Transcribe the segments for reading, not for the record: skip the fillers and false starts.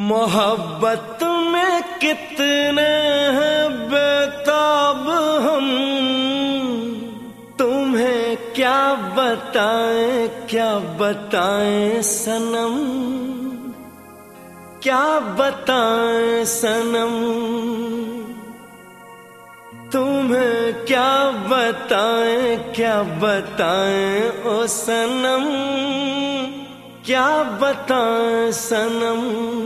मोहब्बत में कितने हैं बेताब हम, तुम्हें क्या बताएं सनम, क्या बताएं सनम, तुम्हें क्या बताएं ओ सनम, क्या बताएं सनम।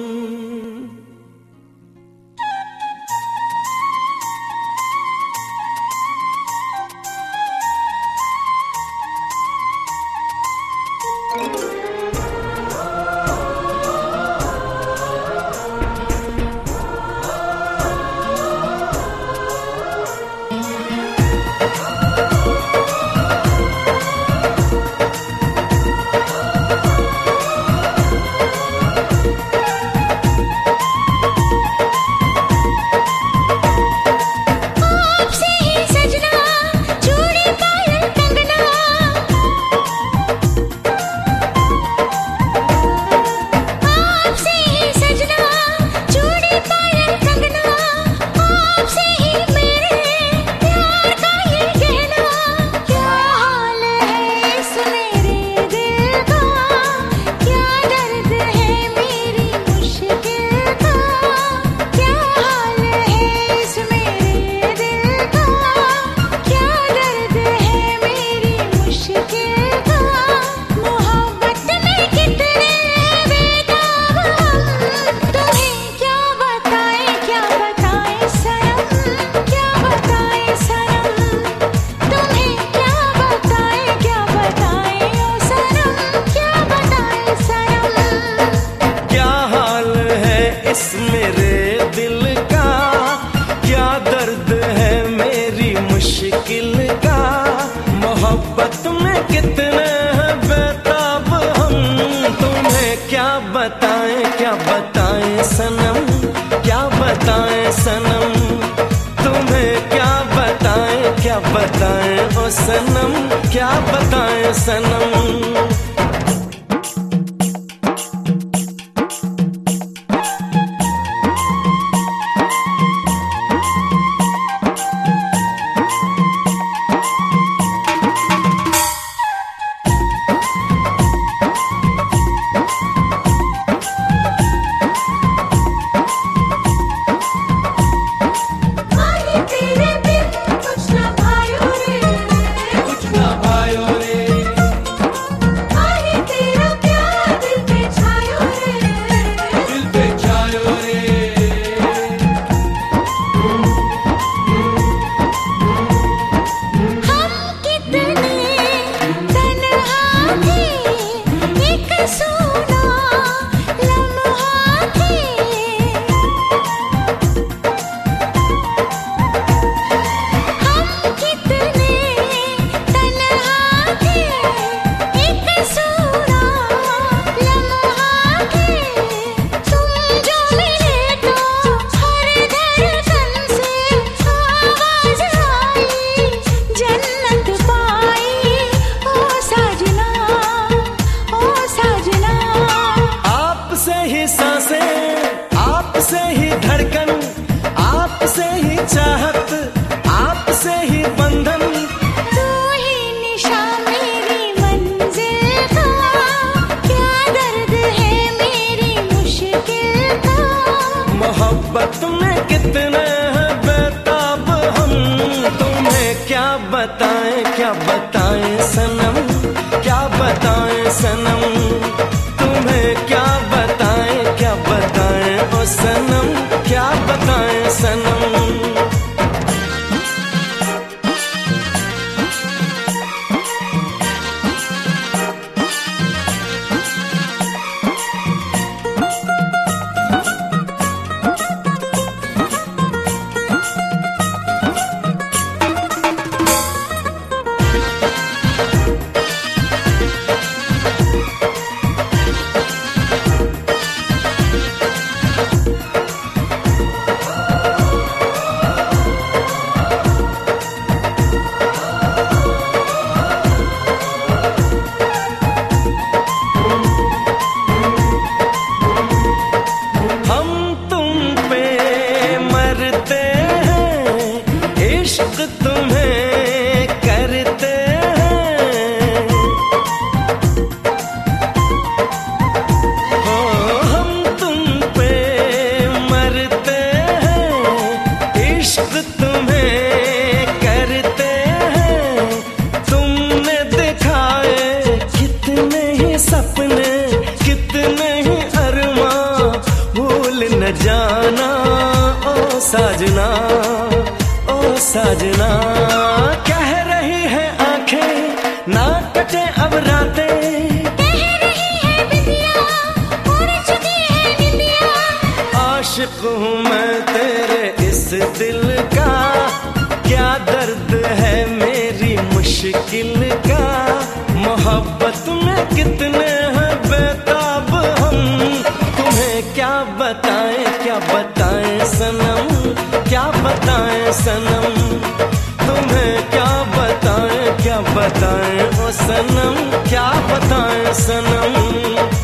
मेरे दिल का क्या दर्द है मेरी मुश्किल का, मोहब्बत में कितने हैं बेताब हम, तुम्हें क्या बताएं सनम, क्या बताएं सनम, तुम्हें क्या बताएं ओ सनम, क्या बताएं सनम। आपसे ही धड़कन, आपसे ही चाहत, आपसे ही बंधन, तू ही निशा मेरी मंजिल का, क्या दर्द है मेरी मुश्किल का, मोहब्बत में कितने हैं बेताब हम, तुम्हें क्या बताएं सनम, क्या बताएं सनम, तुम्हें क्या बताएं ओ सनम, क्या बताएं सनम। न जाना ओ साजना, ओ साजना। कह रही है आंखें ना कटे अब रातें, कह रही है बिंदिया उड़ चुकी है निंदिया। आशिक हूँ मैं तेरे इस दिल का, क्या दर्द है मेरी मुश्किल का। मोहब्बत में कितने हैं बेताब हम, तुम्हें क्या बताएं सनम, क्या बताएं सनम। तुम्हें क्या बताएं ओ सनम, क्या बताएं सनम।